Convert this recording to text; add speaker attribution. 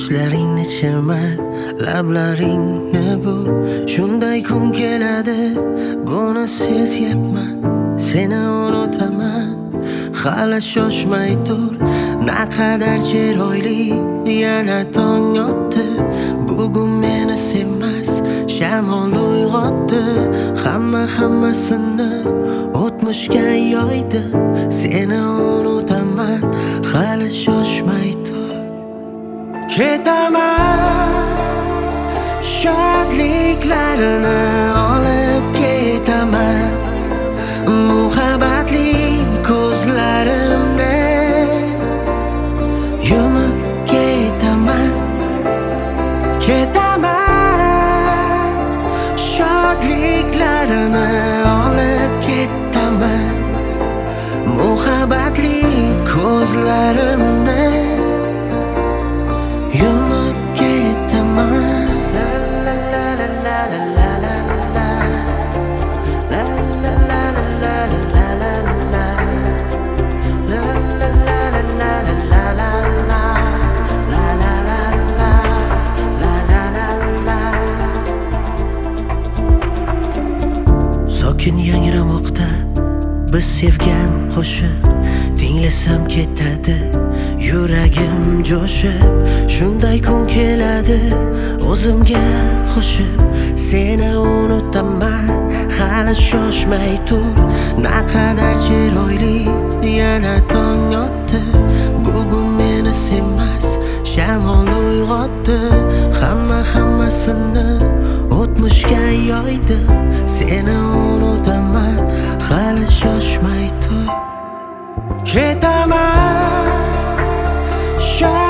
Speaker 1: sochlaringni chirmar, lablaringni bur. Shunday kun keladi, buni sezyapman. Seni unutaman, hali shoshmay tur. Naqadar chiroyli, yana tong otdi. Bugun meni sevmas, shamol uyg'otdi. Hammasini o'tmishga yoydi. Seni unutaman, hali shoshmay tur. Ketaman, shodliklarini olib ketaman. Muhabbatli ko'zlarimni yumib ketaman. Ketaman, shodliklarini olib ketaman. Muhabbatli ko'zlarimni yumib ketaman. La la la la la la la la. La la la la la la la la. La la la la la la la la. La la la la. La la la la. Sokin yangramoqda biz sevgan qo'shiq, tinglasam ketadi yuragim jo'shib. Shunday kun keladi, o'zimga qo'shib. Seni unutaman, hali shoshmay tur. Naqadar chiroyli, yana tong otdi. Bugun meni sevmas, shamol uyg'otdi. Hammasini o'tmishga yoydi. Seni unutaman, hali shoshmay tur. Ketaman,